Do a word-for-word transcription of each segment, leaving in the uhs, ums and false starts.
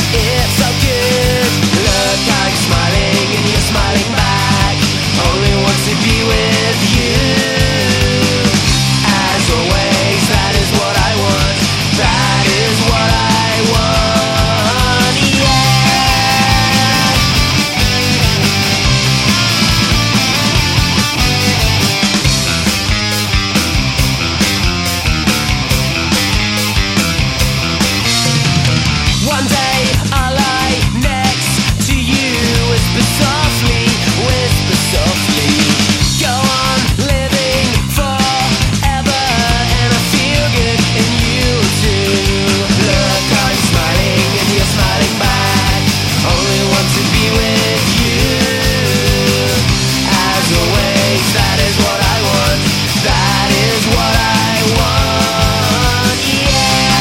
It's so good. Look, I'm smiling and you're smiling back. Only want to be with you. As always, that is what I want. That is what I want. Yeah. One day I'll lie next to you. Whisper softly, whisper softly. Go on living forever, and I feel good in you too. Look, I'm smiling and you're smiling back. Only want to be with you. As always, that is what I want. That is what I want. Yeah.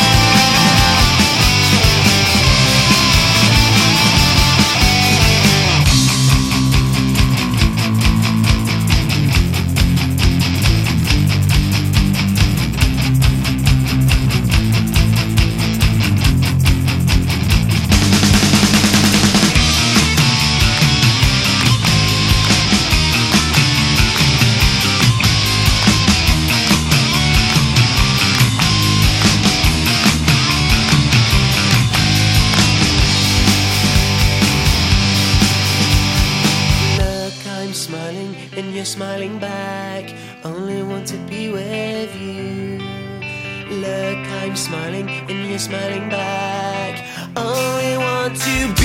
I'm smiling and you're smiling back. Only want to be with you. Look, I'm smiling and you're smiling back. Only want to